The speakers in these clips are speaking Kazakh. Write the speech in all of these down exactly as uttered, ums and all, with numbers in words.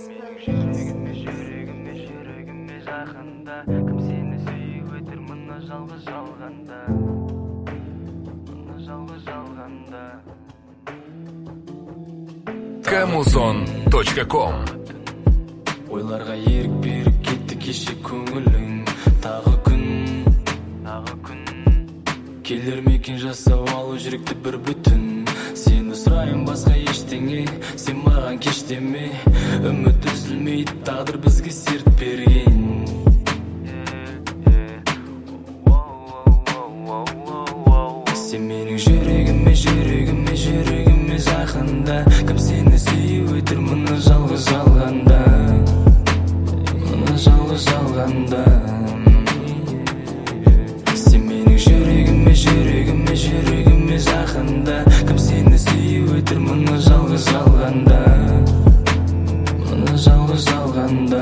жүрегіме жүрегіме жүрегіме жақында кім сені сүйіп өтер мына жалғыз жалғанда мына жалғыз жалғанда камузон точка ком. Ойларға ерік беріп кетті кеше көңілің. Тағы күн, тағы күн келер мекен жасап алу жүректі бір бүтін. Сені сұрайын басқа ештеңе, сен маған кеш деме. Үміт үзілмейді, тағдыр бізге серт берген. Сен менің жүрегіме, жүрегіме, жүрегіме жақында. Кім сені сүйіп өтер мына жалғыз жалғанда, мына жалғыз жалғанда. Сен менің жүрегіме, жүрегіме, жүрегіме жақында. Кім сені сүйіп өтер мына жалғыз жалғанда, мына жалғыз жалғанда.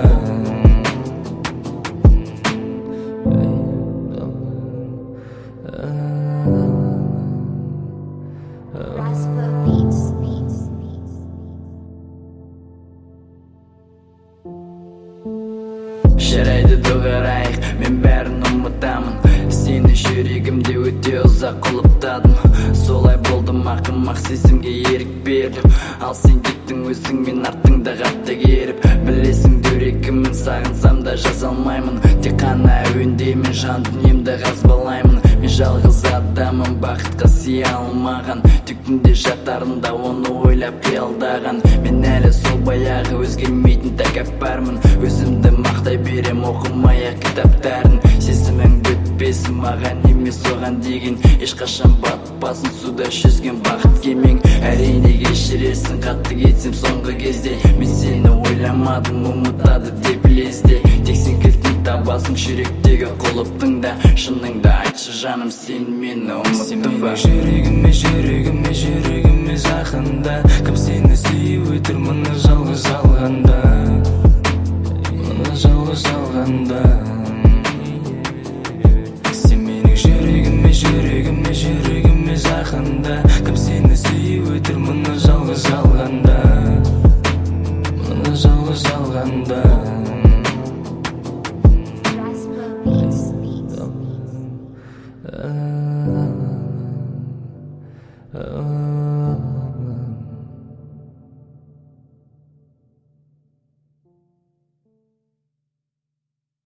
Жарайды доғарайық, мен бәрін ұмытамын. Сені жүрегімде өте ұзақ құлыптадым. Солай болдым ақымақ сезімге ерік бердім. Ал сен кеттің өзіңмен артыңда қатты керіп. Білесің дөrekімін, сағынсам да жаза алмаймын. Тек қана әуендеймін, жан дүниемді қазбалаймын. Мен жалғыз адамым, бақытқа сия алмаған. Түктінде жатарында оны ойлап қиялдаған. Мен әлі сол баяғы өзгермейтін тәкаппармын. Өзімді мақтай берем, оқымай-ақ кітаптарын. Сезімің бітпесін маған емес оған деген. Ешқашан батпасын суда жүзген бақыт кемең. Әрине кешіресің қатты кетсем соңғы кезде. Мен сені ойламадым, ұмытады деп лезде. Тек сен кілтін табасың жүректегі құлыптың да. Шыныңды айтшы жаным, сен мені ұмыттың ба? Жүрегіме, жүрегіме, жүрегіме жақында. Кім сені сүйіп өтер мына жалғыз жалғанда, мына жалғыз жалғанда.